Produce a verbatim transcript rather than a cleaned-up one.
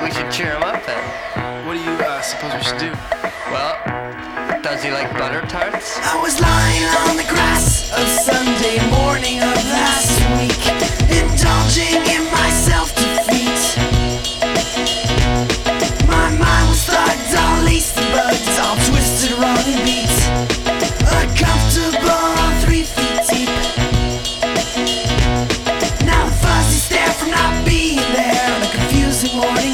we should cheer him up then. What do you uh, suppose we should do? Well, does he like butter tarts? I was lying on the